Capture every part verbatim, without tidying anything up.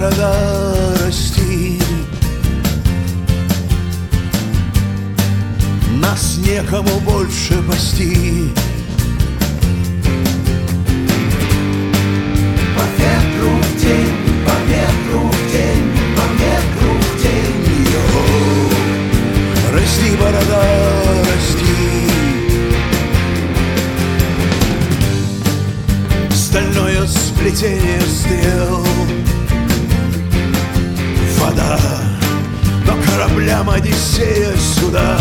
борода расти. Нас некому больше пасти. По ветру в день, по ветру в день, по ветру в день. Йо, расти, борода, расти. Стальное сплетение стрел, вода, но кораблям Одиссея сюда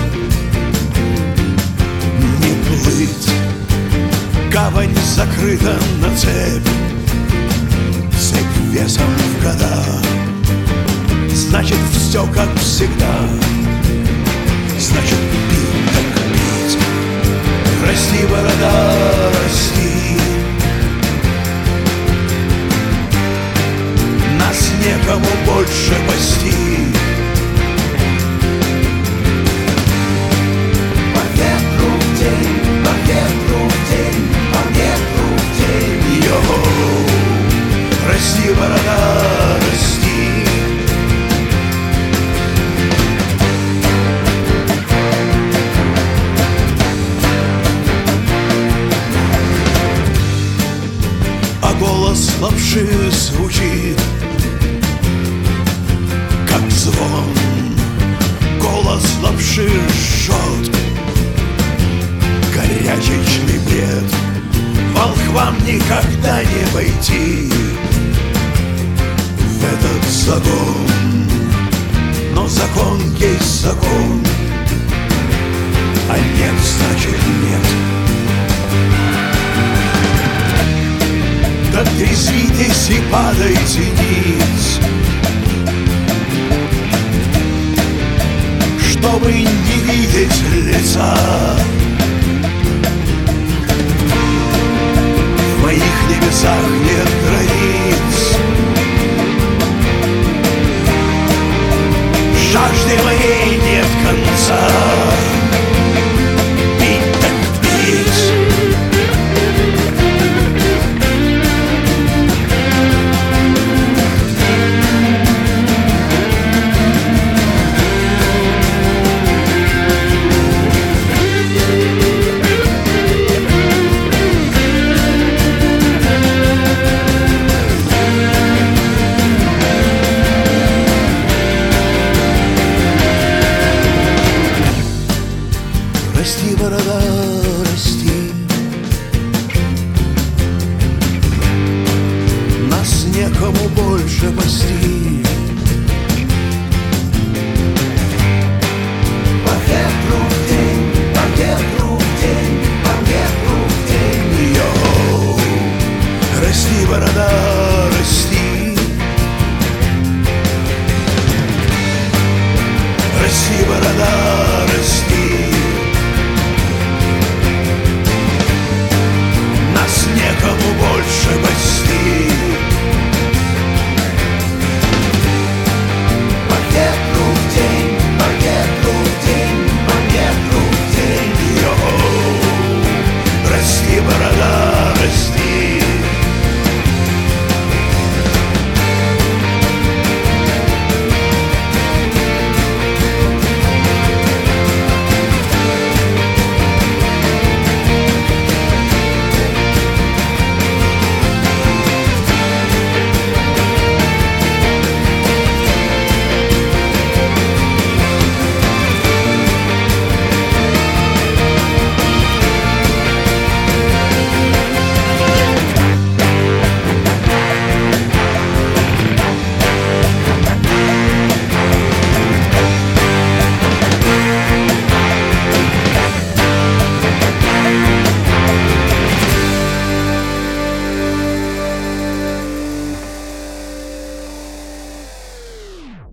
не плыть. Гавань закрыта на цепь, цепь весом в года. Значит, все как всегда, значит, пить так пить. Расти, борода, расти. Нас некому больше пасти. По ветру в день, по ветру в день, по ветру в день. Йо, расти, борода, расти. А голос лапши звучит, как звон. Голос лапши жжет горячий члебет. Волхвам никогда не войти в этот загон. Но закон есть закон, а нет, значит нет. Да трезвитесь и падайте ниц, чтобы не видеть лица. В моих небесах нет границ.